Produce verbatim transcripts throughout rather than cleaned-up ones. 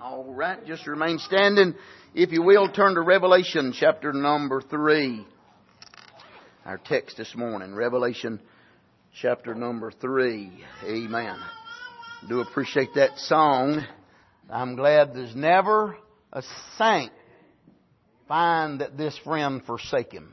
All right, just remain standing. If you will, turn to Revelation chapter number three. Our text this morning, Revelation chapter number three. Amen. Do appreciate that song. I'm glad there's never a saint find that this friend forsake him.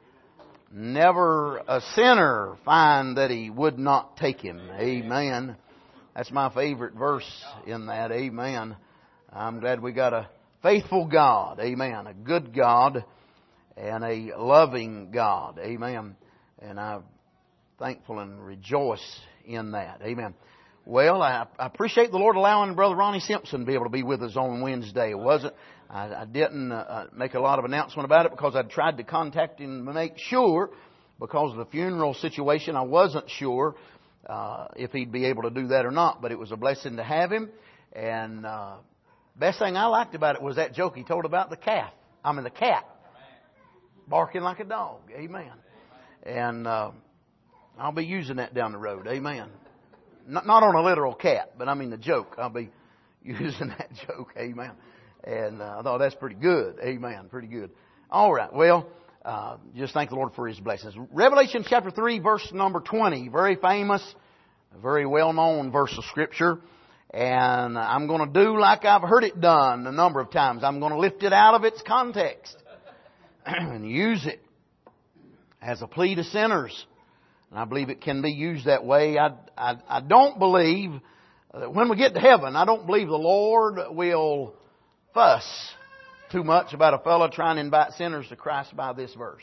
Never a sinner find that he would not take him. Amen. That's my favorite verse in that. Amen. I'm glad we got a faithful God. Amen. A good God and a loving God. Amen. And I'm thankful and rejoice in that. Amen. Well, I, I appreciate the Lord allowing Brother Ronnie Simpson to be able to be with us on Wednesday. It wasn't, I, I didn't uh, make a lot of announcement about it because I tried to contact him to make sure, because of the funeral situation, I wasn't sure uh, if he'd be able to do that or not. But it was a blessing to have him. And uh, best thing I liked about it was that joke he told about the calf. I mean the cat barking like a dog. Amen. And uh, I'll be using that down the road. Amen. Not, not on a literal cat, but I mean the joke. I'll be using that joke. Amen. And uh, I thought that's pretty good. Amen. Pretty good. All right. Well, uh, just thank the Lord for His blessings. Revelation chapter three, verse number twenty. Very famous, very well-known verse of Scripture. And I'm going to do like I've heard it done a number of times. I'm going to lift it out of its context and use it as a plea to sinners. And I believe it can be used that way. I, I, I don't believe that when we get to heaven, I don't believe the Lord will fuss too much about a fellow trying to invite sinners to Christ by this verse.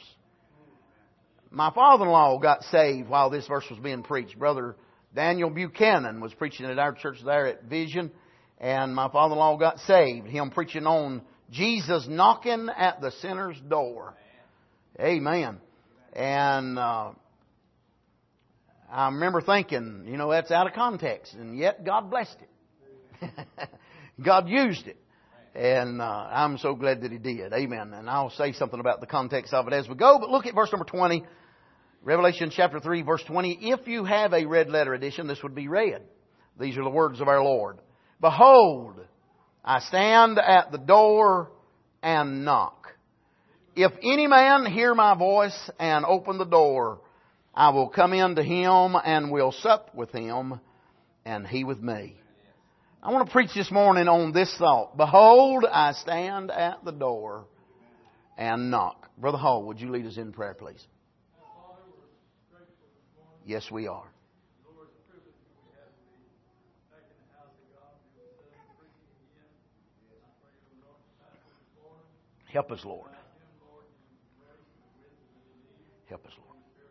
My father-in-law got saved while this verse was being preached. Brother Daniel Buchanan was preaching at our church there at Vision, and my father-in-law got saved. Him preaching on Jesus knocking at the sinner's door. Amen. And uh, I remember thinking, you know, that's out of context, and yet God blessed it. God used it. And uh, I'm so glad that He did. Amen. And I'll say something about the context of it as we go. But look at verse number twenty. Revelation chapter three, verse twenty. If you have a red letter edition, this would be read. These are the words of our Lord. Behold, I stand at the door and knock. If any man hear my voice and open the door, I will come in to him and will sup with him and he with me. I want to preach this morning on this thought. Behold, I stand at the door and knock. Brother Hall, would you lead us in prayer, please? Yes, we are. Help us, Lord. Help us, Lord.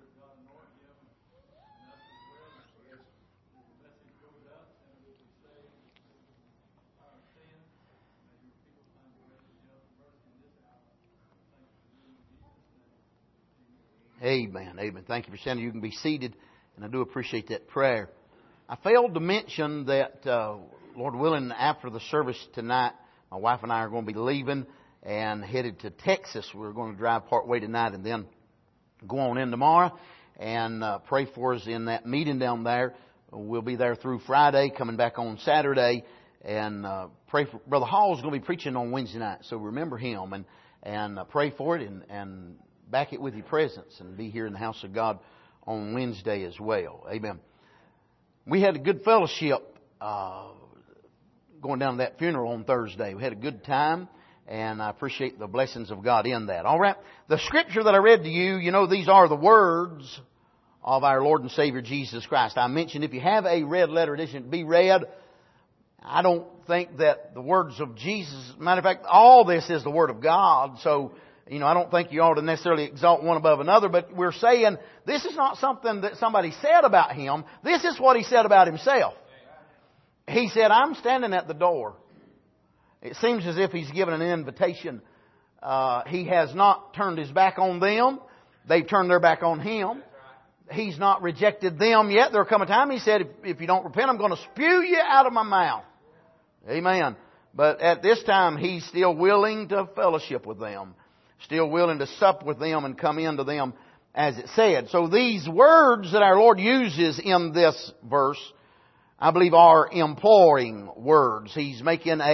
Amen. Amen. Thank you for standing. You can be seated, and I do appreciate that prayer. I failed to mention that, uh, Lord willing, after the service tonight, my wife and I are going to be leaving and headed to Texas. We're going to drive part way tonight and then go on in tomorrow and uh, pray for us in that meeting down there. We'll be there through Friday, coming back on Saturday, and uh, pray for Brother Hall is going to be preaching on Wednesday night, so remember him and and uh, pray for it and and. Back it with your presence and be here in the house of God on Wednesday as well. Amen. We had a good fellowship uh, going down to that funeral on Thursday. We had a good time, and I appreciate the blessings of God in that. All right. The scripture that I read to you, you know, these are the words of our Lord and Savior Jesus Christ. I mentioned if you have a red letter edition, be read. I don't think that the words of Jesus, matter of fact, all this is the Word of God, so you know, I don't think you ought to necessarily exalt one above another, but we're saying this is not something that somebody said about Him. This is what He said about Himself. He said, I'm standing at the door. It seems as if He's given an invitation. Uh, he has not turned His back on them. They've turned their back on Him. He's not rejected them yet. There'll come a time, He said, if, if you don't repent, I'm going to spew you out of my mouth. Amen. But at this time, He's still willing to fellowship with them. Still willing to sup with them and come into them, as it said. So these words that our Lord uses in this verse, I believe, are imploring words. He's making a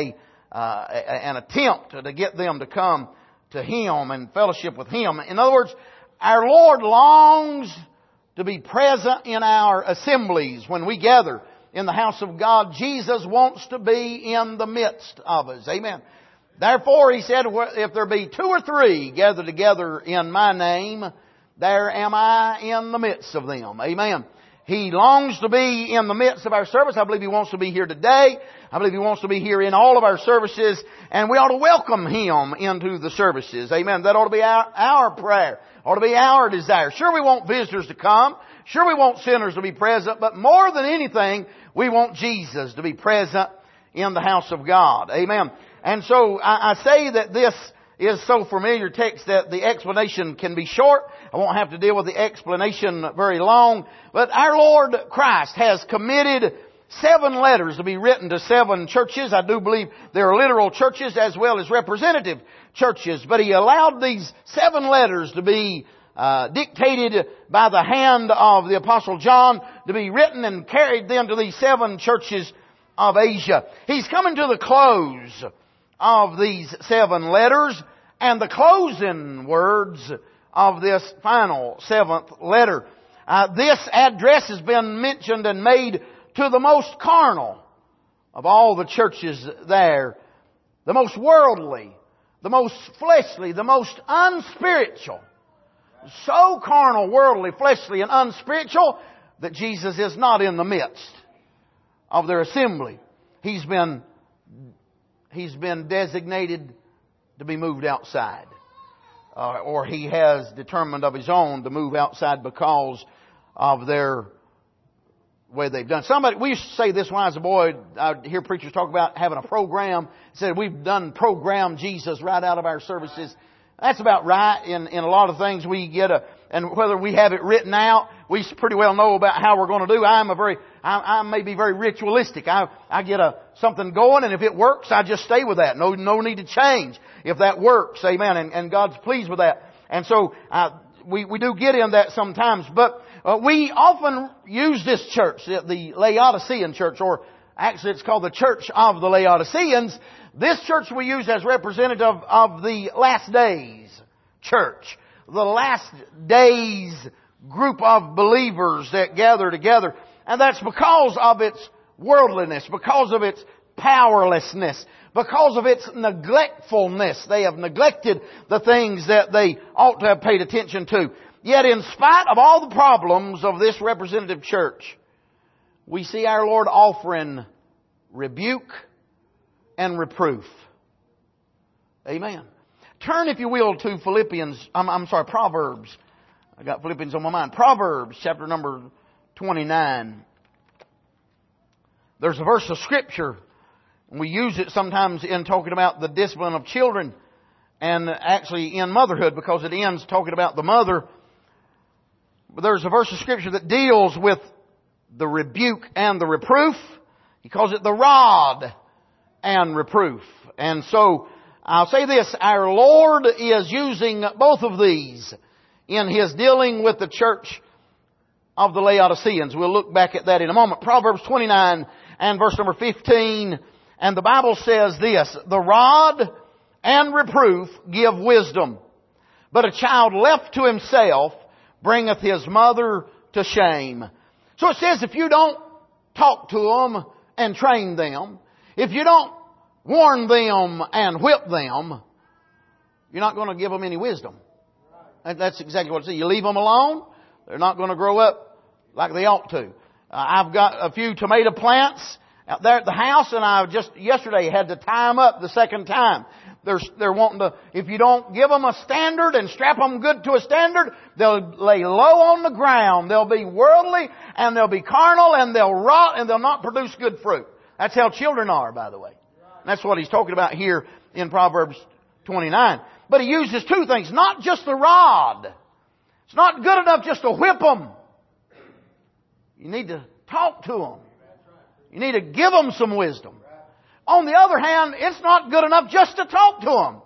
uh, an attempt to get them to come to Him and fellowship with Him. In other words, our Lord longs to be present in our assemblies when we gather in the house of God. Jesus wants to be in the midst of us. Amen. Therefore, He said, if there be two or three gathered together in My name, there am I in the midst of them. Amen. He longs to be in the midst of our service. I believe He wants to be here today. I believe He wants to be here in all of our services. And we ought to welcome Him into the services. Amen. That ought to be our, our prayer. Ought to be our desire. Sure, we want visitors to come. Sure, we want sinners to be present. But more than anything, we want Jesus to be present in the house of God. Amen. And so I, I say that this is so familiar text that the explanation can be short. I won't have to deal with the explanation very long. But our Lord Christ has committed seven letters to be written to seven churches. I do believe there are literal churches as well as representative churches. But He allowed these seven letters to be uh, dictated by the hand of the Apostle John, to be written and carried then to these seven churches of Asia. He's coming to the close of these seven letters and the closing words of this final seventh letter. Uh, this address has been mentioned and made to the most carnal of all the churches there, the most worldly, the most fleshly, the most unspiritual. So carnal, worldly, fleshly, and unspiritual that Jesus is not in the midst of their assembly. He's been He's been designated to be moved outside. Uh, or He has determined of His own to move outside because of their way they've done. Somebody, we used to say this when I was a boy. I'd hear preachers talk about having a program. Said we've done program Jesus right out of our services. That's about right. In, in a lot of things we get a, and whether we have it written out, we pretty well know about how we're going to do. I'm a very, I, I may be very ritualistic. I, I get a, something going, and if it works, I just stay with that. No, no need to change if that works. Amen. And, and God's pleased with that. And so, uh, we, we do get in that sometimes, but uh, we often use this church, the, the Laodicean church, or actually it's called the Church of the Laodiceans. This church we use as representative of the last days church. The last days group of believers that gather together. And that's because of its worldliness, because of its powerlessness, because of its neglectfulness. They have neglected the things that they ought to have paid attention to. Yet in spite of all the problems of this representative church, we see our Lord offering rebuke and reproof. Amen. Turn, if you will, to Philippians, I'm, I'm sorry, Proverbs. I got Philippians on my mind. Proverbs, chapter number twenty-nine. There's a verse of Scripture. We use it sometimes in talking about the discipline of children, and actually in motherhood, because it ends talking about the mother. But there's a verse of Scripture that deals with the rebuke and the reproof. He calls it the rod and reproof. And so, I'll say this, our Lord is using both of these in His dealing with the church of the Laodiceans. We'll look back at that in a moment. Proverbs twenty-nine and verse number fifteen. And the Bible says this, the rod and reproof give wisdom, but a child left to himself bringeth his mother to shame. So it says if you don't talk to them and train them, if you don't warn them and whip them, you're not going to give them any wisdom. That's exactly what it says. You leave them alone, they're not going to grow up like they ought to. Uh, I've got a few tomato plants out there at the house, and I just yesterday had to tie them up the second time. They're, they're wanting to, if you don't give them a standard and strap them good to a standard, they'll lay low on the ground. They'll be worldly, and they'll be carnal, and they'll rot, and they'll not produce good fruit. That's how children are, by the way. That's what he's talking about here in Proverbs twenty-nine. But he uses two things, not just the rod. It's not good enough just to whip them. You need to talk to them. You need to give them some wisdom. On the other hand, it's not good enough just to talk to them.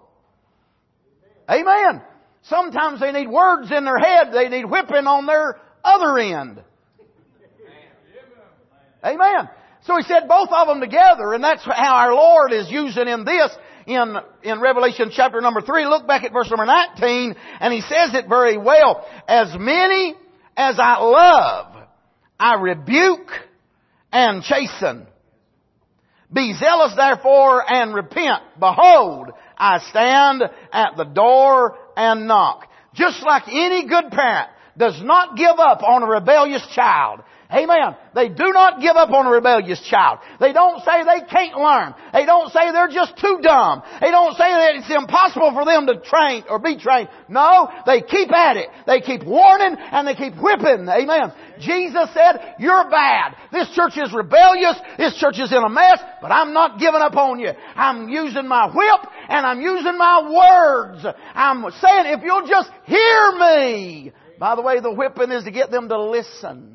Amen. Sometimes they need words in their head. They need whipping on their other end. Amen. So So he said both of them together, and that's how our Lord is using in this in, in Revelation chapter number three. Look back at verse number nineteen, and he says it very well. As many as I love, I rebuke and chasten. Be zealous therefore and repent. Behold, I stand at the door and knock. Just like any good parent does not give up on a rebellious child. Amen. They do not give up on a rebellious child. They don't say they can't learn. They don't say they're just too dumb. They don't say that it's impossible for them to train or be trained. No, they keep at it. They keep warning and they keep whipping. Amen. Jesus said, you're bad. This church is rebellious. This church is in a mess, but I'm not giving up on you. I'm using my whip and I'm using my words. I'm saying, if you'll just hear me. By the way, the whipping is to get them to listen.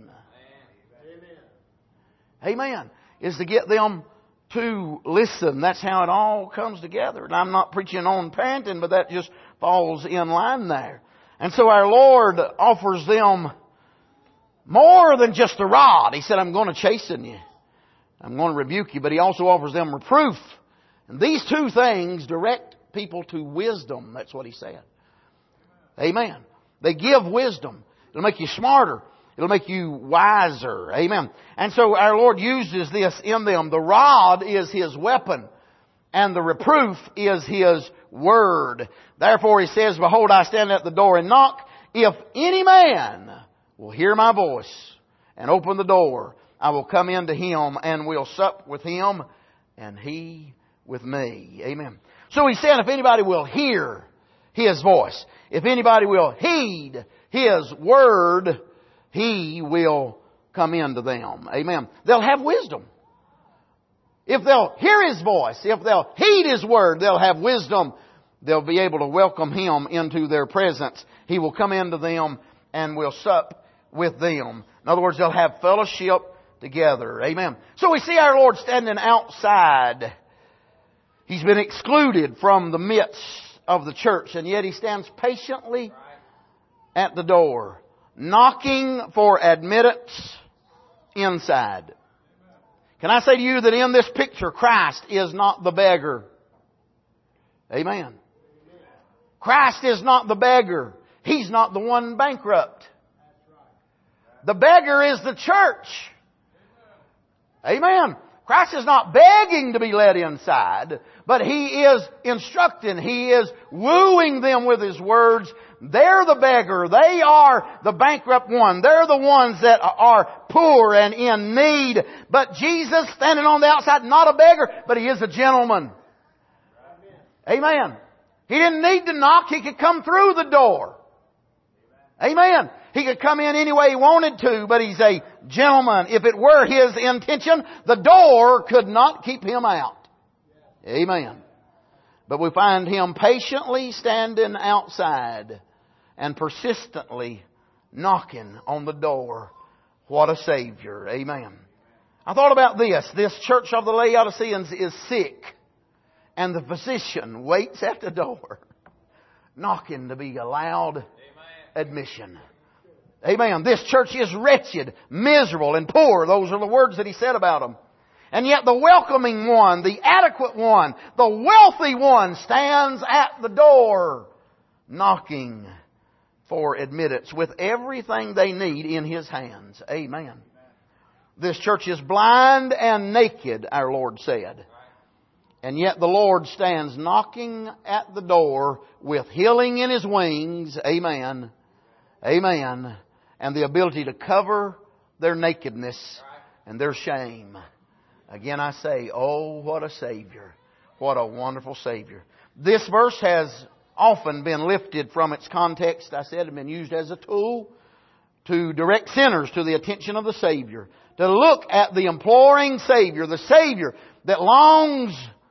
Amen. Is to get them to listen. That's how it all comes together. And I'm not preaching on parenting, but that just falls in line there. And so our Lord offers them more than just a rod. He said, I'm going to chasten you. I'm going to rebuke you. But He also offers them reproof. And these two things direct people to wisdom. That's what He said. Amen. They give wisdom. It'll make you smarter. It'll make you wiser. Amen. And so our Lord uses this in them. The rod is His weapon, and the reproof is His word. Therefore He says, behold, I stand at the door and knock. If any man will hear my voice and open the door, I will come into him and will sup with him and he with me. Amen. So He said, if anybody will hear His voice, if anybody will heed His word, He will come into them. Amen. They'll have wisdom. If they'll hear His voice, if they'll heed His word, they'll have wisdom. They'll be able to welcome Him into their presence. He will come into them and will sup with them. In other words, they'll have fellowship together. Amen. So we see our Lord standing outside. He's been excluded from the midst of the church, and yet He stands patiently at the door, knocking for admittance inside. Can I say to you that in this picture, Christ is not the beggar? Amen. Christ is not the beggar. He's not the one bankrupt. The beggar is the church. Amen. Christ is not begging to be led inside, but He is instructing. He is wooing them with His words. They're the beggar. They are the bankrupt one. They're the ones that are poor and in need. But Jesus, standing on the outside, not a beggar, but He is a gentleman. Amen. He didn't need to knock. He could come through the door. Amen. He could come in any way He wanted to, but He's a gentleman. If it were His intention, the door could not keep Him out. Amen. But we find Him patiently standing outside and persistently knocking on the door. What a Savior. Amen. I thought about this. This church of the Laodiceans is sick, and the physician waits at the door, knocking to be allowed admission. Amen. This church is wretched, miserable, and poor. Those are the words that He said about them. And yet the welcoming one, the adequate one, the wealthy one stands at the door, knocking for admittance with everything they need in His hands. Amen. This church is blind and naked, our Lord said. And yet the Lord stands knocking at the door with healing in His wings. Amen. Amen. And the ability to cover their nakedness and their shame. Again I say, oh, what a Savior. What a wonderful Savior. This verse has often been lifted from its context. I said it had been used as a tool to direct sinners to the attention of the Savior. To look at the imploring Savior, the Savior that longs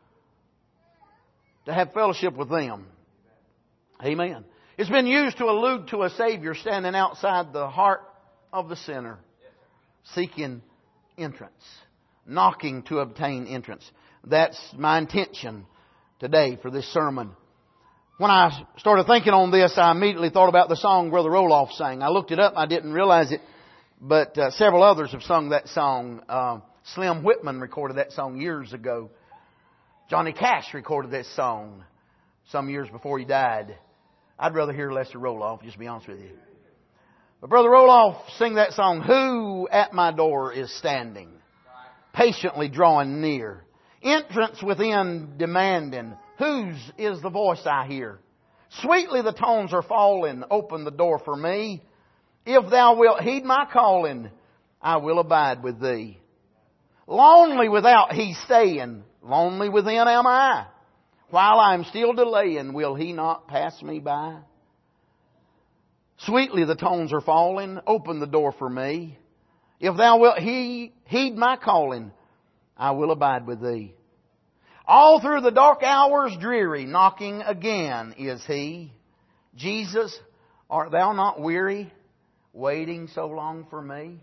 to have fellowship with them. Amen. It's been used to allude to a Savior standing outside the heart of the sinner, seeking entrance, knocking to obtain entrance. That's my intention today for this sermon. When I started thinking on this, I immediately thought about the song Brother Roloff sang. I looked it up. I didn't realize it, but uh, several others have sung that song. Uh, Slim Whitman recorded that song years ago. Johnny Cash recorded that song some years before he died. I'd rather hear Lester Roloff, just to be honest with you. But Brother Roloff sang that song, "Who at my door is standing, patiently drawing near, entrance within demanding, whose is the voice I hear? Sweetly the tones are falling, open the door for me. If thou wilt heed my calling, I will abide with thee. Lonely without he's staying, lonely within am I. While I am still delaying, will he not pass me by? Sweetly the tones are falling, open the door for me. If thou wilt he, heed my calling, I will abide with thee. All through the dark hours dreary, knocking again is he. Jesus, art thou not weary, waiting so long for me?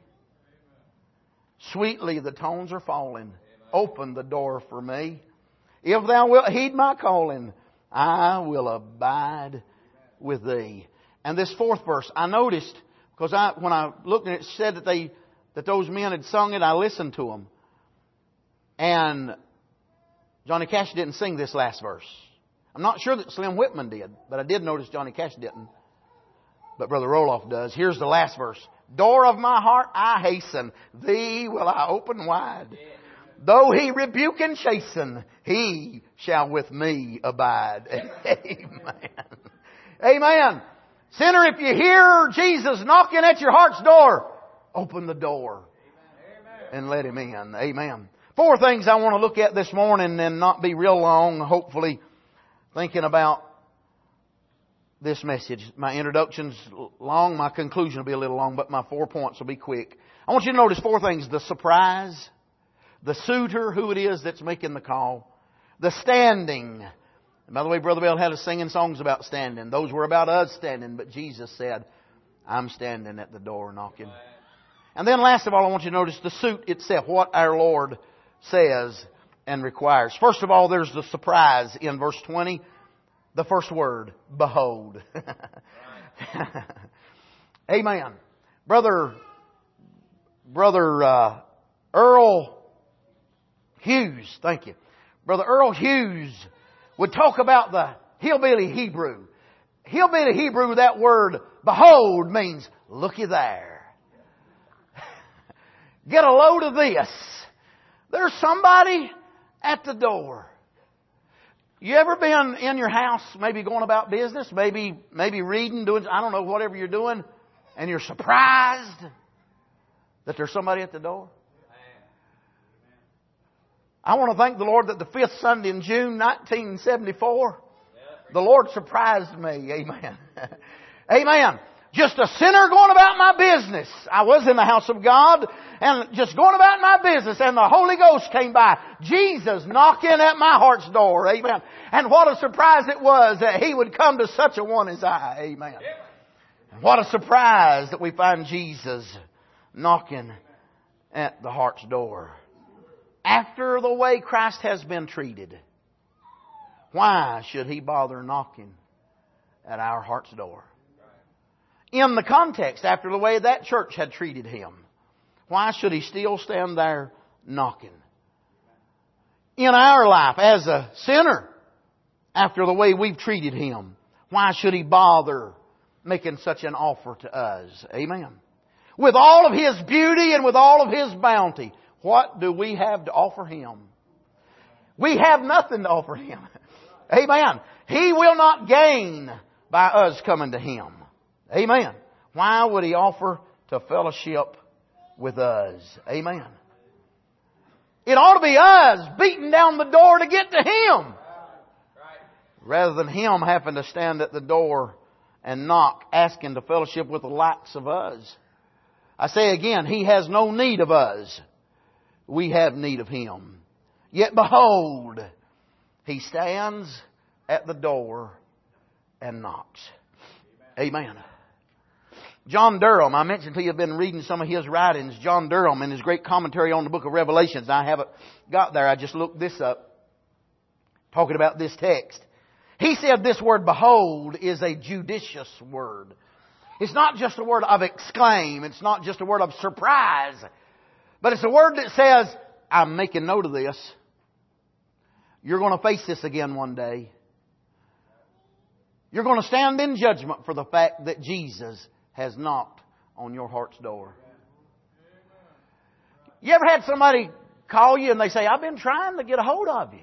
Sweetly the tones are falling, open the door for me. If thou wilt heed my calling, I will abide with thee. And this fourth verse, I noticed, because I, when I looked and it said that they, that those men had sung it, I listened to them. And Johnny Cash didn't sing this last verse. I'm not sure that Slim Whitman did, but I did notice Johnny Cash didn't. But Brother Roloff does. Here's the last verse. Door of my heart I hasten, thee will I open wide. Though he rebuke and chasten, he shall with me abide. Amen. Amen. Sinner, if you hear Jesus knocking at your heart's door, open the door and let Him in. Amen. Four things I want to look at this morning and not be real long, hopefully, thinking about this message. My introduction's long, my conclusion will be a little long, but my four points will be quick. I want you to notice four things. The surprise, the suitor, who it is that's making the call, the standing. And by the way, Brother Bell had us singing songs about standing. Those were about us standing, but Jesus said, I'm standing at the door knocking. And then last of all, I want you to notice the suit itself, what our Lord says and requires. First of all, there's the surprise in verse twenty. The first word, behold. Amen. Brother, Brother uh, Earl Hughes, thank you. Brother Earl Hughes would talk about the hillbilly Hebrew. Hillbilly Hebrew, that word, behold, means looky there. Get a load of this. There's somebody at the door. You ever been in your house, maybe going about business, maybe maybe reading, doing, I don't know, whatever you're doing, and you're surprised that there's somebody at the door? I want to thank the Lord that the fifth Sunday in June nineteen seventy-four, the Lord surprised me. Amen. Amen. Just a sinner going about my business. I was in the house of God and just going about my business, and the Holy Ghost came by. Jesus knocking at my heart's door. Amen. And what a surprise it was that He would come to such a one as I. Amen. And what a surprise that we find Jesus knocking at the heart's door. After the way Christ has been treated, why should He bother knocking at our heart's door? In the context, after the way that church had treated Him, why should He still stand there knocking? In our life as a sinner, after the way we've treated Him, why should He bother making such an offer to us? Amen. With all of His beauty and with all of His bounty, what do we have to offer Him? We have nothing to offer Him. Amen. He will not gain by us coming to Him. Amen. Why would He offer to fellowship with us? Amen. It ought to be us beating down the door to get to Him, rather than Him having to stand at the door and knock, asking to fellowship with the likes of us. I say again, He has no need of us. We have need of Him. Yet behold, He stands at the door and knocks. Amen. John Durham, I mentioned to you, I've been reading some of his writings. John Durham, in his great commentary on the book of Revelations. I haven't got there. I just looked this up, talking about this text. He said this word, behold, is a judicious word. It's not just a word of exclaim. It's not just a word of surprise. But it's a word that says, I'm making note of this. You're going to face this again one day. You're going to stand in judgment for the fact that Jesus has knocked on your heart's door. You ever had somebody call you and they say, I've been trying to get a hold of you.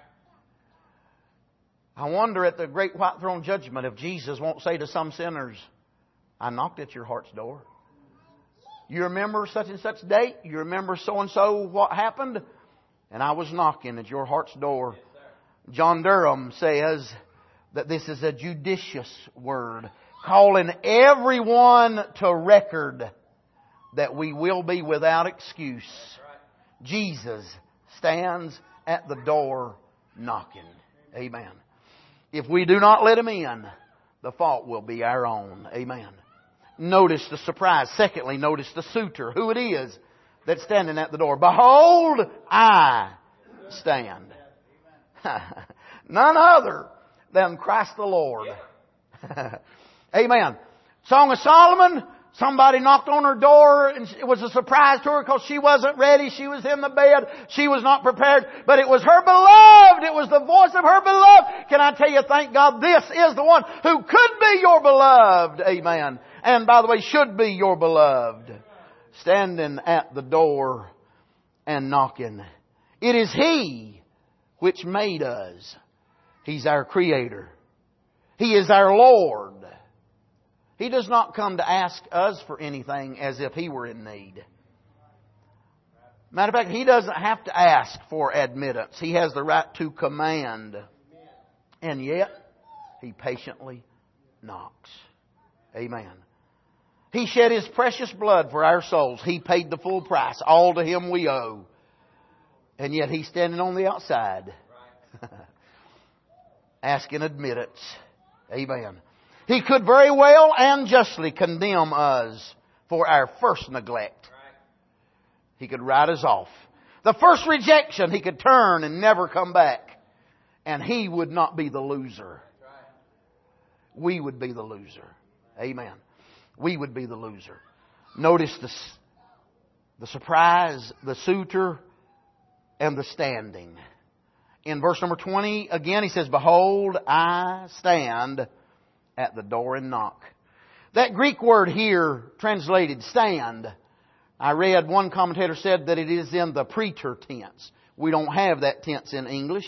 I wonder at the great white throne judgment if Jesus won't say to some sinners, I knocked at your heart's door. You remember such and such date? You remember so and so what happened? And I was knocking at your heart's door. John Durham says that this is a judicious word, calling everyone to record that we will be without excuse. Jesus stands at the door knocking. Amen. If we do not let Him in, the fault will be our own. Amen. Notice the surprise. Secondly, notice the suitor, who it is that's standing at the door. Behold, I stand. None other than Christ the Lord. Amen. Song of Solomon. Somebody knocked on her door and it was a surprise to her because she wasn't ready. She was in the bed. She was not prepared. But it was her beloved. It was the voice of her beloved. Can I tell you, thank God, this is the one who could be your beloved. Amen. And by the way, should be your beloved. Standing at the door and knocking. It is He which made us. He's our Creator. He is our Lord. He does not come to ask us for anything as if He were in need. Matter of fact, He doesn't have to ask for admittance. He has the right to command. And yet, He patiently knocks. Amen. He shed His precious blood for our souls. He paid the full price. All to Him we owe. And yet He's standing on the outside. Asking admittance. Amen. He could very well and justly condemn us for our first neglect. He could write us off. The first rejection, He could turn and never come back. And He would not be the loser. We would be the loser. Amen. We would be the loser. Notice the, the surprise, the suitor, and the standing. In verse number twenty, again He says, Behold, I stand at the door and knock. That Greek word here translated stand, I read one commentator said that it is in the preter tense. We don't have that tense in English.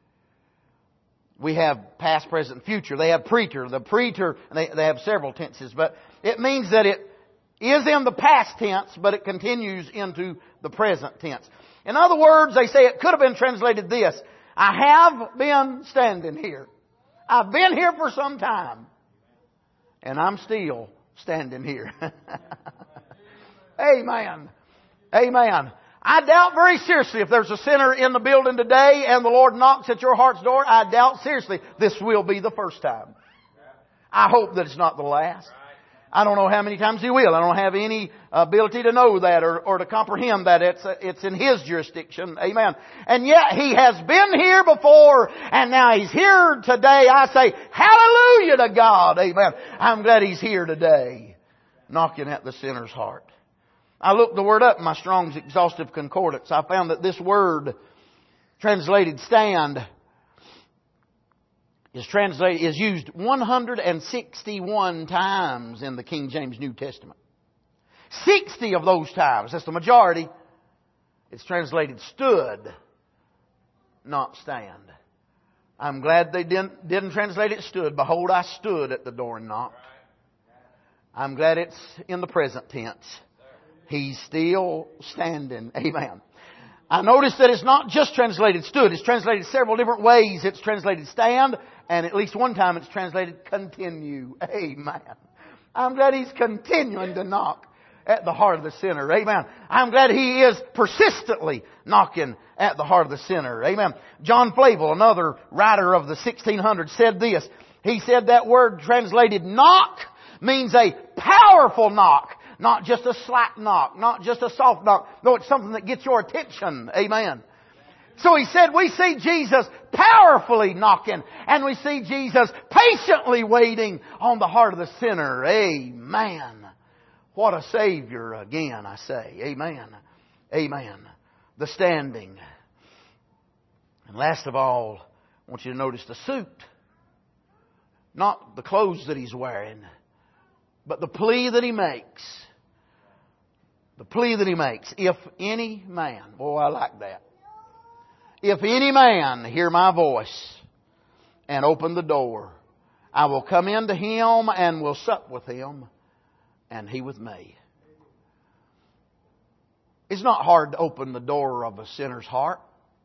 We have past, present, future. They have preter. The preter, they, they have several tenses, but it means that it is in the past tense, but it continues into the present tense. In other words, they say it could have been translated this: I have been standing here. I've been here for some time. And I'm still standing here. Amen. Amen. I doubt very seriously if there's a sinner in the building today and the Lord knocks at your heart's door, I doubt seriously this will be the first time. I hope that it's not the last. I don't know how many times He will. I don't have any ability to know that or, or to comprehend that. It's, it's in His jurisdiction. Amen. And yet He has been here before and now He's here today. I say, hallelujah to God. Amen. I'm glad He's here today, knocking at the sinner's heart. I looked the word up in my Strong's Exhaustive Concordance. I found that this word, translated stand, is translated, is used one hundred sixty-one times in the King James New Testament. sixty of those times, that's the majority, it's translated stood, not stand. I'm glad they didn't, didn't translate it stood. Behold, I stood at the door and knocked. I'm glad it's in the present tense. He's still standing. Amen. I noticed that it's not just translated stood. It's translated several different ways. It's translated stand, and at least one time it's translated continue. Amen. I'm glad He's continuing to knock at the heart of the sinner. Amen. I'm glad He is persistently knocking at the heart of the sinner. Amen. John Flavel, another writer of the sixteen hundreds, said this. He said that word translated knock means a powerful knock. Not just a slight knock. Not just a soft knock. No, it's something that gets your attention. Amen. So he said we see Jesus powerfully knocking. And we see Jesus patiently waiting on the heart of the sinner. Amen. What a Savior again, I say. Amen. Amen. the standing. And last of all, I want you to notice the suit. Not the clothes that he's wearing, but the plea that he makes. The plea that he makes. If any man, boy, I like that. If any man hear my voice and open the door, I will come into him and will sup with him, and he with me. It's not hard to open the door of a sinner's heart.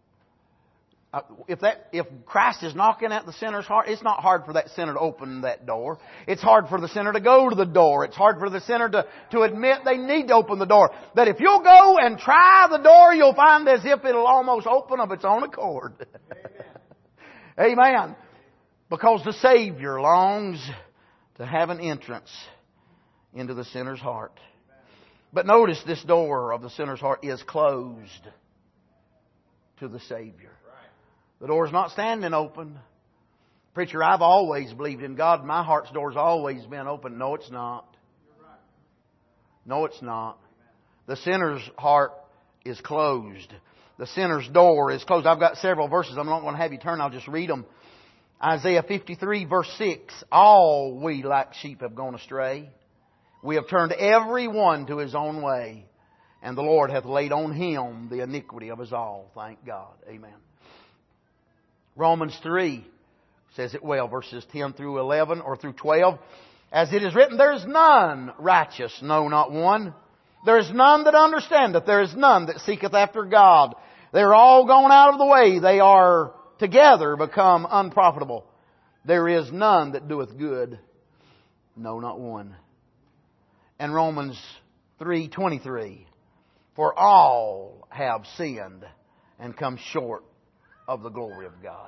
If that, if Christ is knocking at the sinner's heart, it's not hard for that sinner to open that door. It's hard for the sinner to go to the door. It's hard for the sinner to, to admit they need to open the door. That if you'll go and try the door, you'll find as if it'll almost open of its own accord. Amen. Amen. Because the Savior longs to have an entrance into the sinner's heart. But notice this door of the sinner's heart is closed to the Savior. The door's not standing open. Preacher, I've always believed in God. My heart's door's always been open. No, it's not. No, it's not. The sinner's heart is closed. The sinner's door is closed. I've got several verses. I'm not going to have you turn. I'll just read them. Isaiah fifty-three verse six. All we like sheep have gone astray. We have turned every one to his own way. And the Lord hath laid on him the iniquity of us all. Thank God. Amen. Romans three says it well, verses ten through eleven or through twelve. As it is written, there is none righteous, no, not one. There is none that understandeth. There is none that seeketh after God. They are all gone out of the way. They are together become unprofitable. There is none that doeth good, no, not one. And Romans three twenty-three. For all have sinned and come short of the glory of God.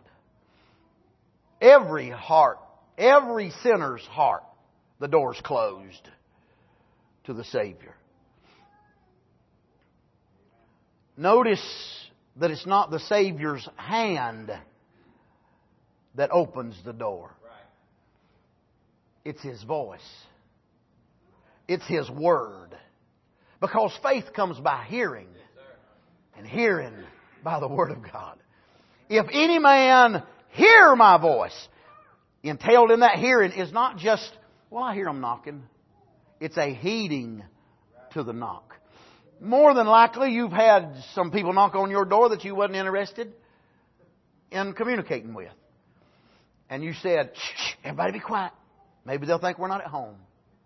Every heart, every sinner's heart, the door's closed to the Savior. Notice that it's not the Savior's hand that opens the door. It's His voice. It's His Word. Because faith comes by hearing, and hearing by the Word of God. If any man hear my voice, entailed in that hearing is not just, well, I hear them knocking. It's a heeding to the knock. More than likely, you've had some people knock on your door that you wasn't interested in communicating with. And you said, shh, shh, everybody be quiet. Maybe they'll think we're not at home.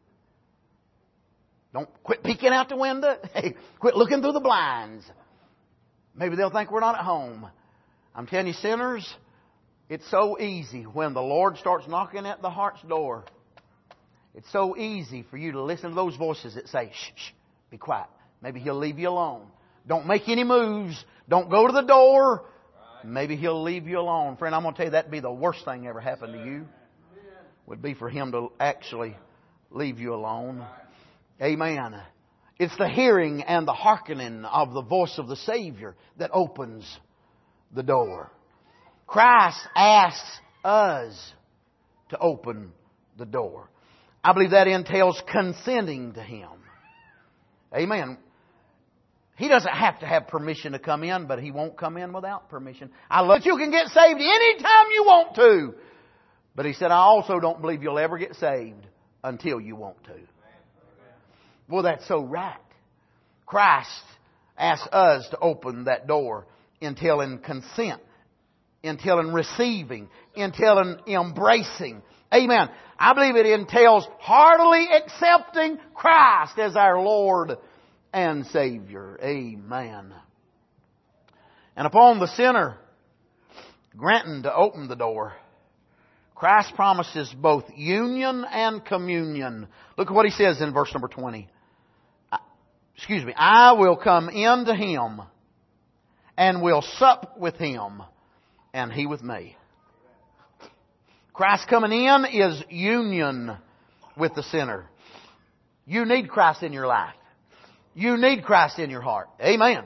Don't quit peeking out the window. Hey, quit looking through the blinds. Maybe they'll think we're not at home. I'm telling you, sinners, it's so easy when the Lord starts knocking at the heart's door. It's so easy for you to listen to those voices that say, shh, shh, be quiet. Maybe He'll leave you alone. Don't make any moves. Don't go to the door. Maybe He'll leave you alone. Friend, I'm going to tell you that'd be the worst thing ever happened to you. Would be for Him to actually leave you alone. Amen. It's the hearing and the hearkening of the voice of the Savior that opens the door. Christ asks us to open the door. I believe that entails consenting to Him. Amen. He doesn't have to have permission to come in, but He won't come in without permission. I love that you can get saved anytime you want to. But He said, I also don't believe you'll ever get saved until you want to. Well, that's so right. Christ asks us to open that door, entailing consent, entailing receiving, entailing embracing. Amen. I believe it entails heartily accepting Christ as our Lord and Savior. Amen. And upon the sinner granting to open the door, Christ promises both union and communion. Look at what He says in verse number twenty. Excuse me. I will come in to him and will sup with him and he with me. Christ coming in is union with the sinner. You need Christ in your life. You need Christ in your heart. Amen.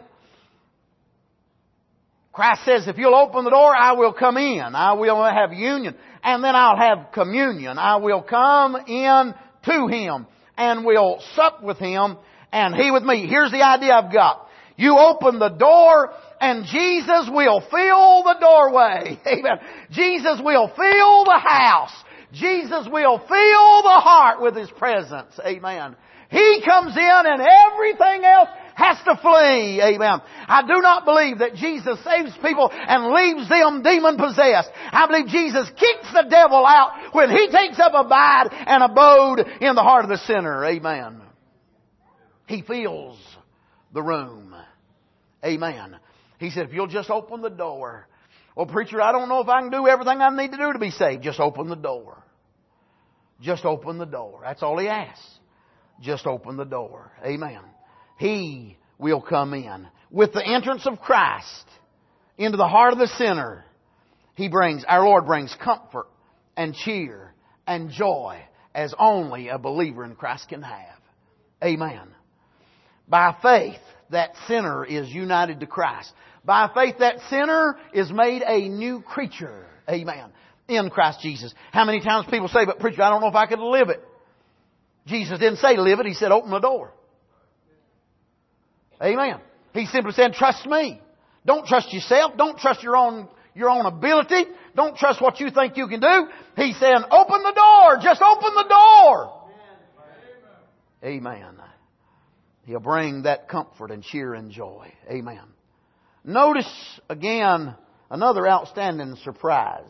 Christ says, if you'll open the door, I will come in. I will have union. And then I'll have communion. I will come in to Him and will sup with Him and He with me. Here's the idea I've got. You open the door and Jesus will fill the doorway. Amen. Jesus will fill the house. Jesus will fill the heart with His presence. Amen. He comes in and everything else has to flee. Amen. I do not believe that Jesus saves people and leaves them demon possessed. I believe Jesus kicks the devil out when He takes up abide and abode in the heart of the sinner. Amen. He fills the room. Amen. He said, if you'll just open the door. Well, preacher, I don't know if I can do everything I need to do to be saved. Just open the door. Just open the door. That's all He asks. Just open the door. Amen. He will come in. With the entrance of Christ into the heart of the sinner, He brings, our Lord brings comfort and cheer and joy as only a believer in Christ can have. Amen. By faith, that sinner is united to Christ. By faith, that sinner is made a new creature. Amen. In Christ Jesus. How many times people say, but preacher, I don't know if I could live it. Jesus didn't say live it. He said open the door. Amen. He simply said trust me. Don't trust yourself. Don't trust your own, your own ability. Don't trust what you think you can do. He said open the door. Just open the door. Amen. He'll bring that comfort and cheer and joy. Amen. Notice again another outstanding surprise.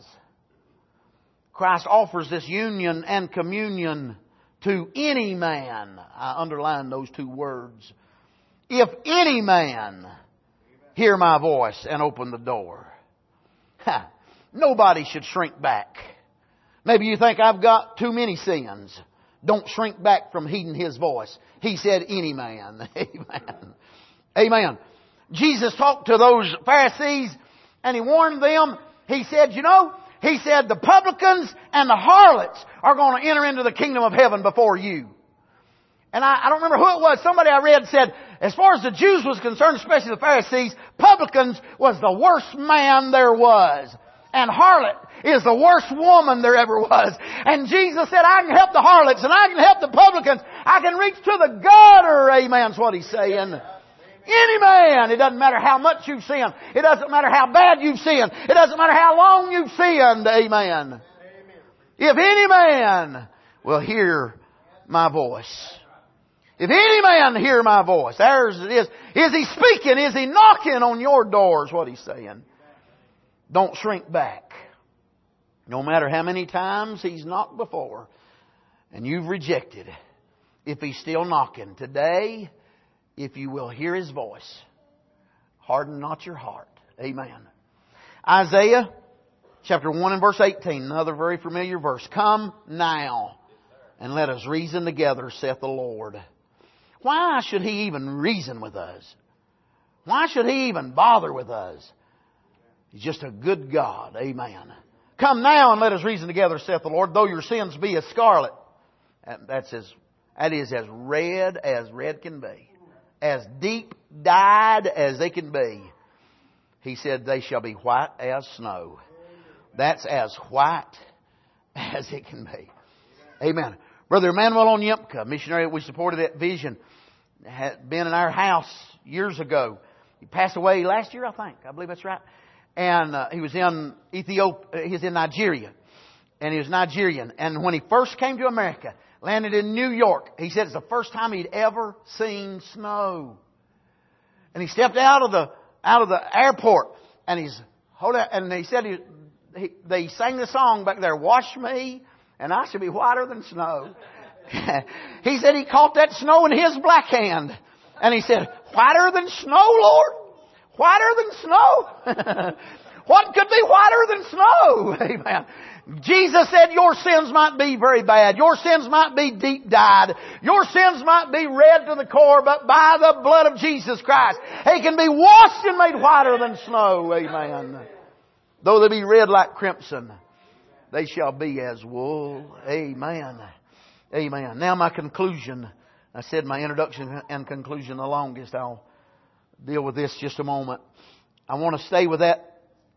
Christ offers this union and communion to any man. I underline those two words. If any man hear my voice and open the door. Ha, nobody should shrink back. Maybe you think I've got too many sins. Don't shrink back from heeding His voice. He said any man. Amen. Amen. Jesus talked to those Pharisees and He warned them. He said, you know, He said the publicans and the harlots are going to enter into the kingdom of heaven before you. And I, I don't remember who it was. Somebody I read said, as far as the Jews was concerned, especially the Pharisees, publicans was the worst man there was. And harlot is the worst woman there ever was. And Jesus said, I can help the harlots and I can help the publicans. I can reach to the gutter. Amen. That's what He's saying. Any man. It doesn't matter how much you've sinned. It doesn't matter how bad you've sinned. It doesn't matter how long you've sinned. Amen. Amen. If any man will hear my voice. If any man hear my voice. There's it is. Is He speaking? Is He knocking on your door? Is what He's saying. Don't shrink back. No matter how many times He's knocked before and you've rejected, if He's still knocking today, if you will hear His voice, harden not your heart. Amen. Isaiah chapter one and verse eighteen, another very familiar verse. Come now and let us reason together, saith the Lord. Why should He even reason with us? Why should He even bother with us? He's just a good God. Amen. Come now and let us reason together, saith the Lord. Though your sins be as scarlet. That's as, that is as red as red can be. As deep dyed as they can be. He said they shall be white as snow. That's as white as it can be. Amen. Brother Emmanuel Onyemka, missionary we supported at Vision, had been in our house years ago. He passed away last year, I think. I believe that's right. And uh, he was in Ethiopia. He was in Nigeria. And he was Nigerian. And when he first came to America, landed in New York, he said it's the first time he'd ever seen snow. And he stepped out of the out of the airport, and he's hold out, and he said he, he, they sang the song back there, "Wash me, and I shall be whiter than snow." He said he caught that snow in his black hand, and he said, "Whiter than snow, Lord? Whiter than snow?" What could be whiter than snow? Amen. Jesus said your sins might be very bad. Your sins might be deep dyed. Your sins might be red to the core, but by the blood of Jesus Christ, they can be washed and made whiter than snow. Amen. Though they be red like crimson, they shall be as wool. Amen. Amen. Now my conclusion. I said my introduction and conclusion the longest. I'll deal with this just a moment. I want to stay with that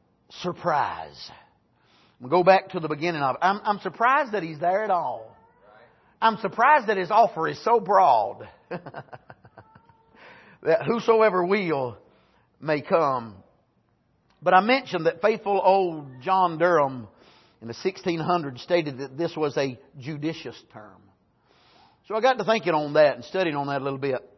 surprise. We'll go back to the beginning of it. I'm, I'm surprised that He's there at all. I'm surprised that His offer is so broad. that whosoever will may come. But I mentioned that faithful old John Durham in the sixteen hundreds stated that this was a judicious term. So I got to thinking on that and studying on that a little bit.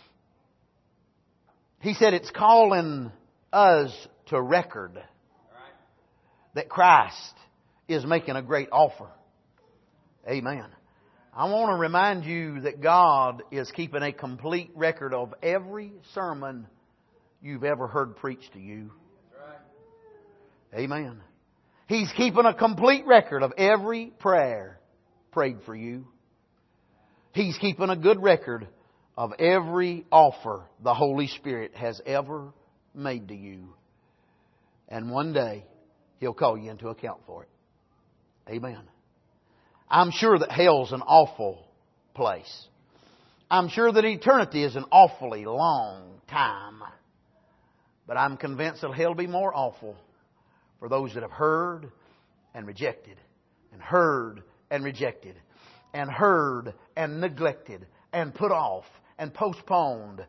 He said it's calling us to record that Christ is making a great offer. Amen. I want to remind you that God is keeping a complete record of every sermon you've ever heard preached to you. Amen. He's keeping a complete record of every prayer prayed for you. He's keeping a good record of every offer the Holy Spirit has ever made to you. And one day, He'll call you into account for it. Amen. I'm sure that hell's an awful place. I'm sure that eternity is an awfully long time. But I'm convinced that hell will be more awful for those that have heard and rejected, and heard and rejected, and heard and neglected, and put off and postponed.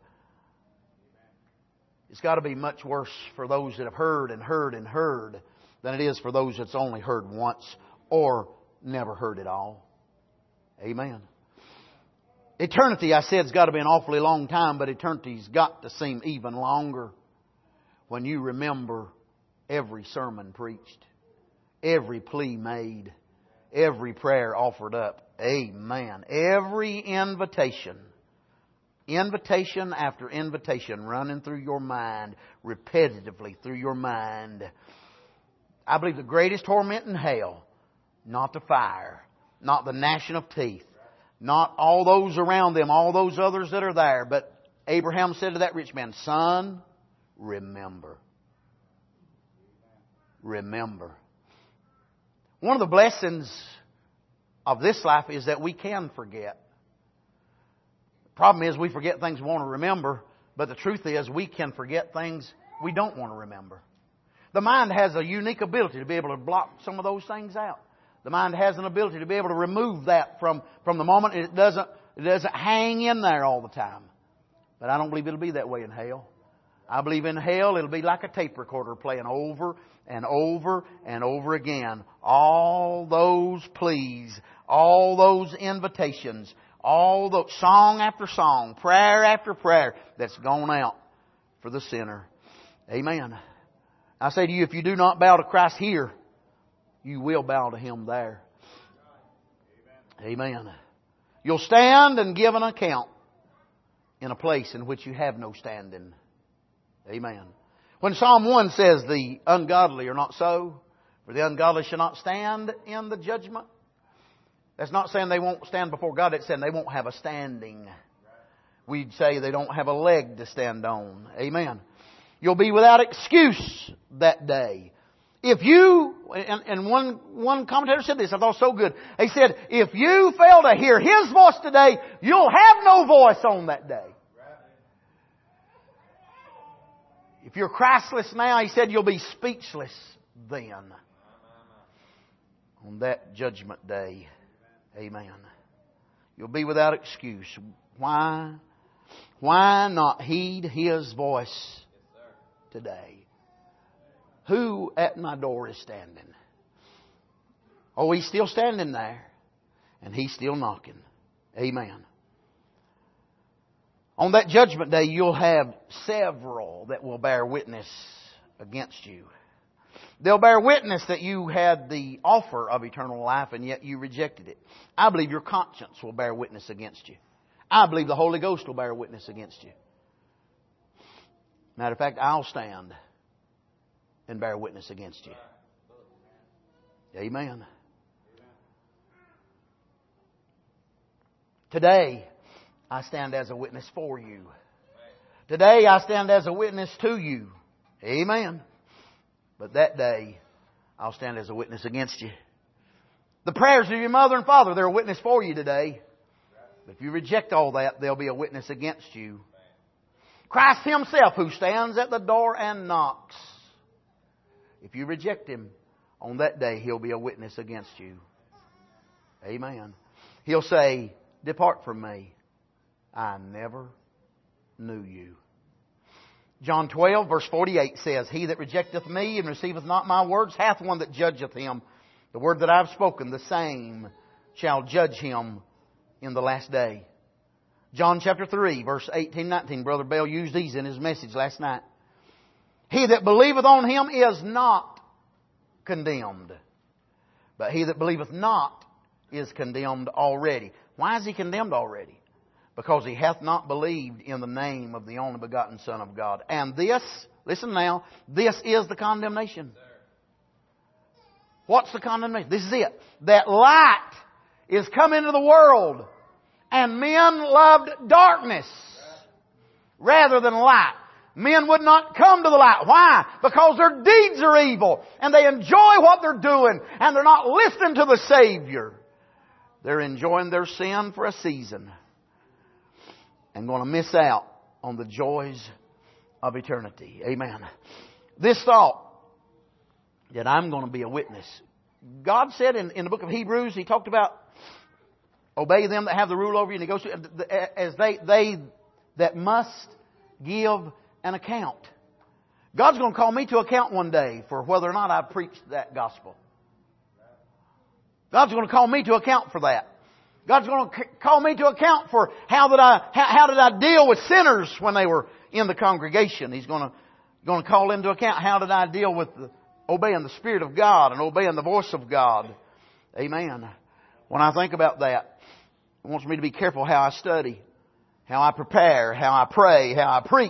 It's got to be much worse for those that have heard and heard and heard than it is for those that's only heard once or never heard at all. Amen. Eternity, I said, has got to be an awfully long time, but eternity's got to seem even longer when you remember every sermon preached, every plea made, every prayer offered up. Amen. Every invitation, invitation after invitation running through your mind, repetitively through your mind. I believe the greatest torment in hell, not the fire, not the gnashing of teeth, not all those around them, all those others that are there. But Abraham said to that rich man, "Son, remember." Remember. One of the blessings of this life is that we can forget. The problem is we forget things we want to remember, but the truth is we can forget things we don't want to remember. The mind has a unique ability to be able to block some of those things out. The mind has an ability to be able to remove that from, from the moment. It doesn't, it doesn't hang in there all the time. But I don't believe it'll be that way in hell. I believe in hell it'll be like a tape recorder playing over and over and over again. All those pleas, all those invitations, all the song after song, prayer after prayer that's gone out for the sinner. Amen. I say to you, if you do not bow to Christ here, you will bow to Him there. Amen. You'll stand and give an account in a place in which you have no standing. Amen. When Psalm one says the ungodly are not so, for the ungodly shall not stand in the judgment, that's not saying they won't stand before God. It's saying they won't have a standing. We'd say they don't have a leg to stand on. Amen. You'll be without excuse that day. If you, and, and one, one commentator said this, I thought it was so good. He said, if you fail to hear His voice today, you'll have no voice on that day. If you're Christless now, he said, you'll be speechless then. On that judgment day. Amen. You'll be without excuse. Why? Why not heed His voice today? Who at my door is standing? Oh, He's still standing there. And He's still knocking. Amen. On that judgment day, you'll have several that will bear witness against you. They'll bear witness that you had the offer of eternal life and yet you rejected it. I believe your conscience will bear witness against you. I believe the Holy Ghost will bear witness against you. Matter of fact, I'll stand and bear witness against you. Amen. Today, I stand as a witness for you. Today I stand as a witness to you. Amen. But that day I'll stand as a witness against you. The prayers of your mother and father, they're a witness for you today. But if you reject all that, they'll be a witness against you. Christ Himself who stands at the door and knocks. If you reject Him, on that day He'll be a witness against you. Amen. He'll say, "Depart from me. I never knew you." John twelve verse forty-eight says, He that rejecteth me and receiveth not my words hath one that judgeth him. The word that I have spoken, the same shall judge him in the last day. John chapter three verse eighteen, nineteen. Brother Bell used these in his message last night. He that believeth on Him is not condemned, but he that believeth not is condemned already. Why is he condemned already? Because he hath not believed in the name of the only begotten Son of God. And this, listen now, this is the condemnation. What's the condemnation? This is it. That light is come into the world, and men loved darkness rather than light. Men would not come to the light. Why? Because their deeds are evil, and they enjoy what they're doing, and they're not listening to the Savior. They're enjoying their sin for a season and going to miss out on the joys of eternity. Amen. This thought that I'm going to be a witness. God said in, in the book of Hebrews, He talked about obey them that have the rule over you. And He goes to, as they, they that must give an account. God's going to call me to account one day for whether or not I preached that gospel. God's going to call me to account for that. God's going to call me to account for how did I how, how did I deal with sinners when they were in the congregation. He's going to going to call into account how did I deal with the, obeying the Spirit of God and obeying the voice of God. Amen. When I think about that, it wants me to be careful how I study, how I prepare, how I pray, how I preach.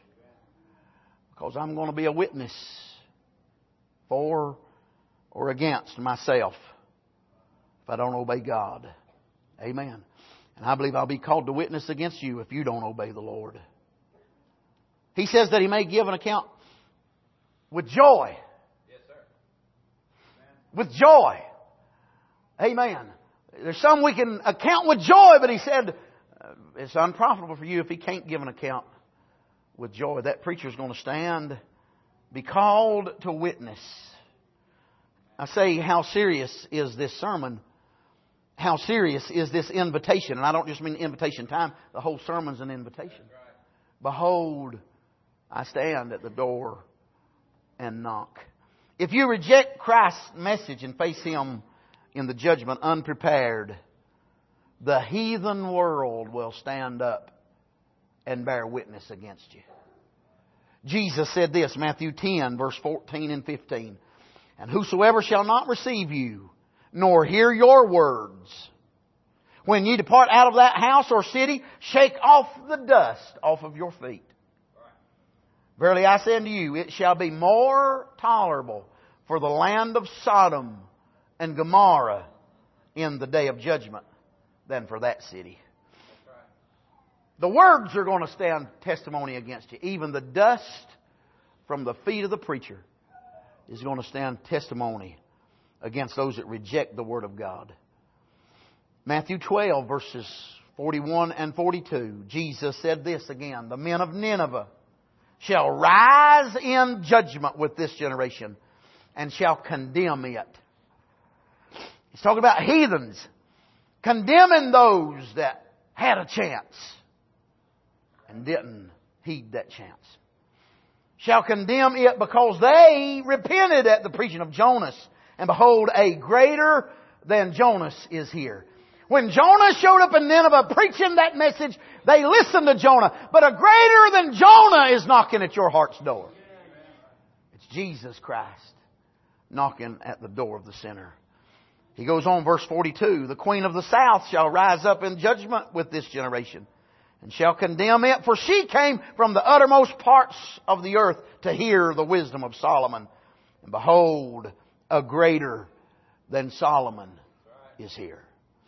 Because I'm going to be a witness for or against myself if I don't obey God. Amen. And I believe I'll be called to witness against you if you don't obey the Lord. He says that He may give an account with joy. Yes, sir. With joy. Amen. There's some we can account with joy, but He said uh, it's unprofitable for you if He can't give an account with joy. That preacher's going to stand, be called to witness. I say, how serious is this sermon? How serious is this invitation? And I don't just mean invitation time. The whole sermon's an invitation. Behold, I stand at the door and knock. If you reject Christ's message and face Him in the judgment unprepared, the heathen world will stand up and bear witness against you. Jesus said this, Matthew ten, verse fourteen and fifteen. And whosoever shall not receive you, nor hear your words, when ye depart out of that house or city, shake off the dust off of your feet. Verily I say unto you, it shall be more tolerable for the land of Sodom and Gomorrah in the day of judgment than for that city. The words are going to stand testimony against you. Even the dust from the feet of the preacher is going to stand testimony against those that reject the Word of God. Matthew twelve, verses forty-one and forty-two. Jesus said this again. The men of Nineveh shall rise in judgment with this generation and shall condemn it. He's talking about heathens condemning those that had a chance and didn't heed that chance. Shall condemn it because they repented at the preaching of Jonas. And behold, a greater than Jonas is here. When Jonah showed up in Nineveh preaching that message, they listened to Jonah. But a greater than Jonah is knocking at your heart's door. It's Jesus Christ knocking at the door of the sinner. He goes on, verse forty-two. The queen of the south shall rise up in judgment with this generation, and shall condemn it, for she came from the uttermost parts of the earth to hear the wisdom of Solomon. And behold, a greater than Solomon is here.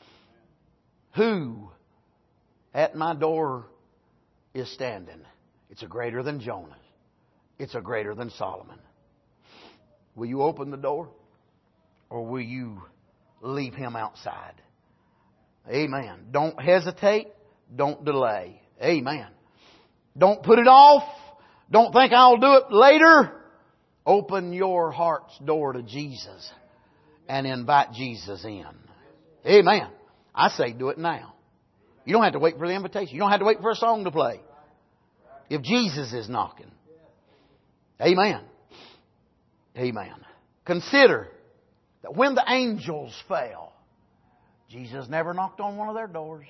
Who at my door is standing? It's a greater than Jonah. It's a greater than Solomon. Will you open the door, or will you leave him outside? Amen. Don't hesitate. Don't delay. Amen. Don't put it off. Don't think I'll do it later. Open your heart's door to Jesus and invite Jesus in. Amen. I say do it now. You don't have to wait for the invitation. You don't have to wait for a song to play. If Jesus is knocking, Amen. Amen. Consider that when the angels fell, Jesus never knocked on one of their doors.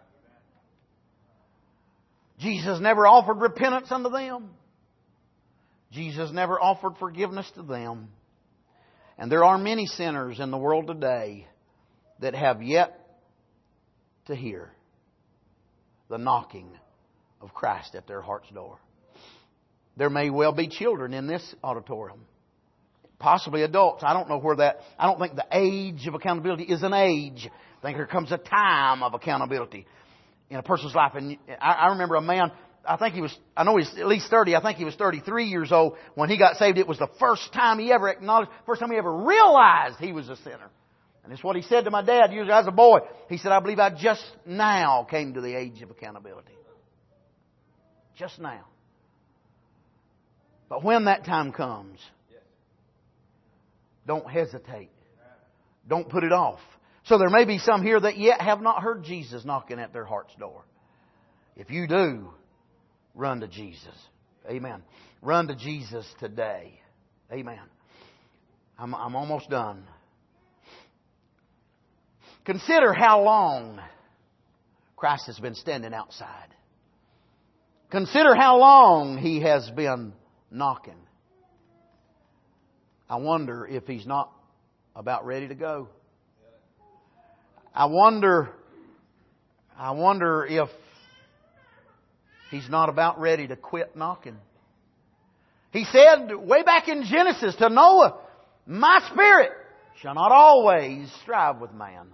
Jesus never offered repentance unto them. Jesus never offered forgiveness to them. And there are many sinners in the world today that have yet to hear the knocking of Christ at their heart's door. There may well be children in this auditorium. Possibly adults. I don't know where that... I don't think the age of accountability is an age. I think there comes a time of accountability in a person's life. And I, I remember a man... I think he was... I know he's at least thirty. I think he was thirty-three years old when he got saved. It was the first time he ever acknowledged... First time he ever realized he was a sinner. And it's what he said to my dad usually as a boy. He said, I believe I just now came to the age of accountability. Just now. But when that time comes... Don't hesitate. Don't put it off. So there may be some here that yet have not heard Jesus knocking at their heart's door. If you do, run to Jesus. Amen. Run to Jesus today. Amen. I'm, I'm almost done. Consider how long Christ has been standing outside. Consider how long He has been knocking. I wonder if He's not about ready to go. I wonder, I wonder if He's not about ready to quit knocking. He said way back in Genesis to Noah, my spirit shall not always strive with man.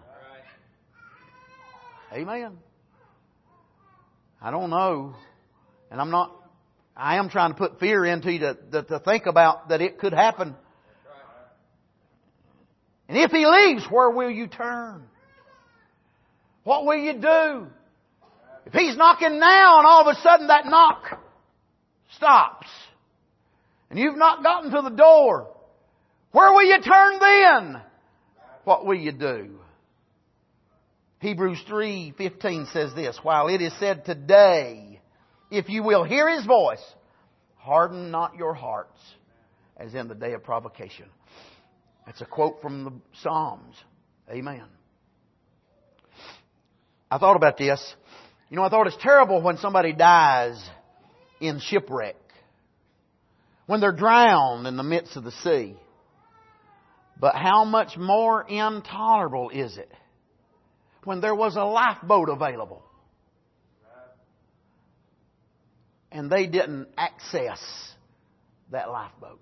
Amen. I don't know. And I'm not, I am trying to put fear into you to, to, to think about that it could happen. And if He leaves, where will you turn? What will you do? If He's knocking now and all of a sudden that knock stops and you've not gotten to the door, where will you turn then? What will you do? Hebrews three fifteen says this, while it is said today, if you will hear His voice, harden not your hearts as in the day of provocation. That's a quote from the Psalms. Amen. I thought about this. You know, I thought it's terrible when somebody dies in shipwreck. When they're drowned in the midst of the sea. But how much more intolerable is it when there was a lifeboat available and they didn't access that lifeboat?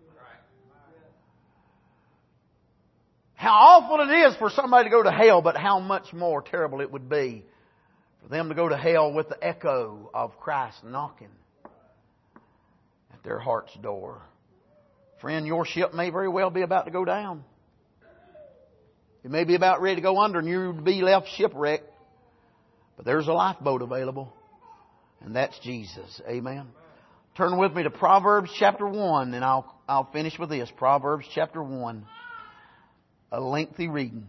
How awful it is for somebody to go to hell, but how much more terrible it would be for them to go to hell with the echo of Christ knocking at their heart's door. Friend, your ship may very well be about to go down. It may be about ready to go under and you'll be left shipwrecked. But there's a lifeboat available. And that's Jesus. Amen. Turn with me to Proverbs chapter one and I'll, I'll finish with this. Proverbs chapter one. A lengthy reading.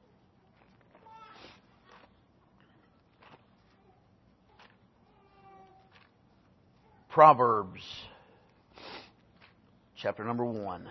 Proverbs chapter number one.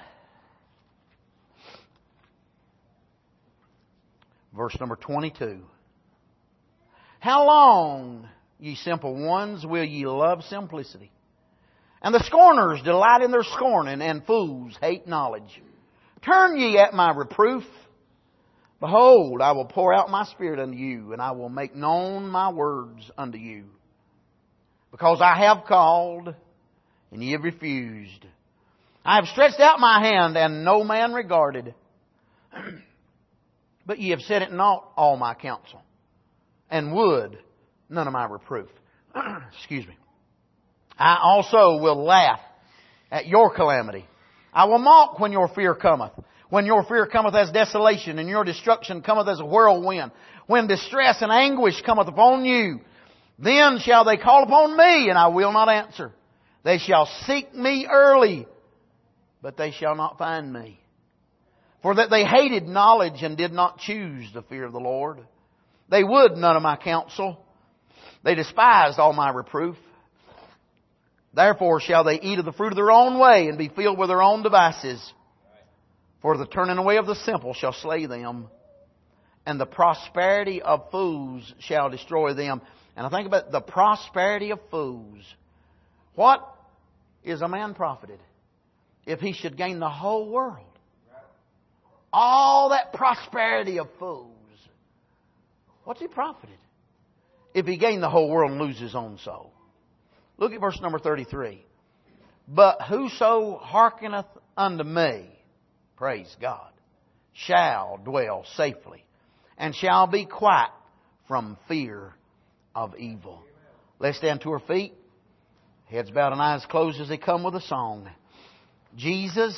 Verse number twenty-two. How long, ye simple ones, will ye love simplicity? And the scorners delight in their scorning, and fools hate knowledge. Turn ye at my reproof. Behold, I will pour out my spirit unto you, and I will make known my words unto you. Because I have called, and ye have refused. I have stretched out my hand, and no man regarded. But ye have set at naught all my counsel, and would none of my reproof. Excuse me. I also will laugh at your calamity. I will mock when your fear cometh. When your fear cometh as desolation, and your destruction cometh as a whirlwind. When distress and anguish cometh upon you, then shall they call upon me, and I will not answer. They shall seek me early, but they shall not find me. For that they hated knowledge and did not choose the fear of the Lord. They would none of my counsel. They despised all my reproof. Therefore shall they eat of the fruit of their own way and be filled with their own devices. For the turning away of the simple shall slay them, and the prosperity of fools shall destroy them. And I think about the prosperity of fools. What is a man profited if he should gain the whole world? All that prosperity of fools. What's he profited if he gained the whole world and lose his own soul? Look at verse number thirty-three. But whoso hearkeneth unto me, praise God, shall dwell safely, and shall be quiet from fear of evil. Let's stand to our feet. Heads bowed and eyes closed as they come with a song. Jesus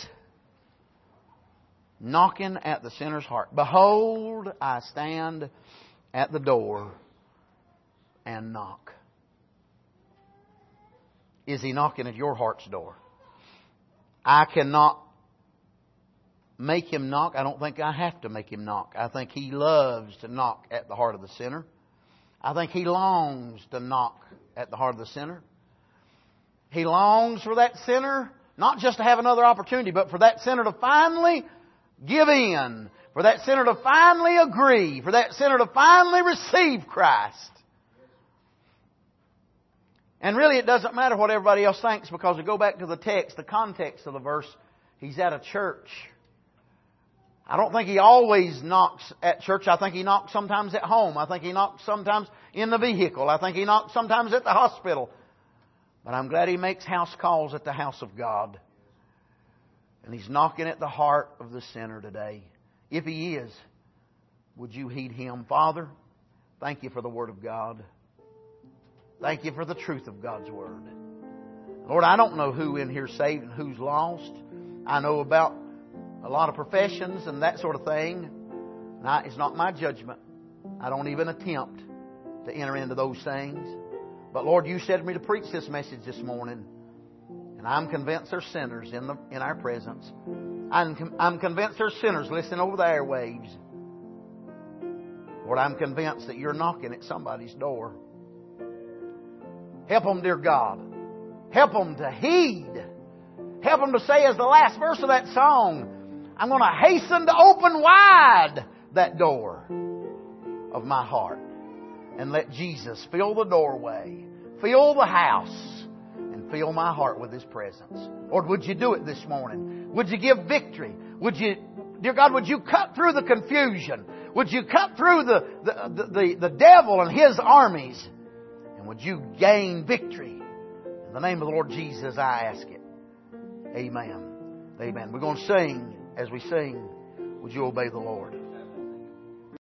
knocking at the sinner's heart. Behold, I stand at the door and knock. Is He knocking at your heart's door? I cannot make Him knock. I don't think I have to make Him knock. I think He loves to knock at the heart of the sinner. I think He longs to knock at the heart of the sinner. He longs for that sinner, not just to have another opportunity, but for that sinner to finally give in. For that sinner to finally agree. For that sinner to finally receive Christ. And really it doesn't matter what everybody else thinks, because we go back to the text, the context of the verse. He's at a church. I don't think He always knocks at church. I think He knocks sometimes at home. I think He knocks sometimes in the vehicle. I think He knocks sometimes at the hospital. But I'm glad He makes house calls at the house of God. And He's knocking at the heart of the sinner today. If He is, would you heed Him? Father, thank You for the Word of God. Thank You for the truth of God's Word. Lord, I don't know who in here is saved and who's lost. I know about a lot of professions and that sort of thing. Now, it's not my judgment. I don't even attempt to enter into those things. But Lord, You said to me to preach this message this morning. And I'm convinced there's sinners in the in our presence. I'm, I'm convinced there's sinners listening over the airwaves. Lord, I'm convinced that You're knocking at somebody's door. Help them, dear God. Help them to heed. Help them to say, as the last verse of that song, I'm going to hasten to open wide that door of my heart. And let Jesus fill the doorway, fill the house, and fill my heart with His presence. Lord, would You do it this morning? Would You give victory? Would You, dear God, would You cut through the confusion? Would You cut through the, the, the, the, the devil and his armies? And would You gain victory? In the name of the Lord Jesus, I ask it. Amen. Amen. We're going to sing. As we sing, would you obey the Lord?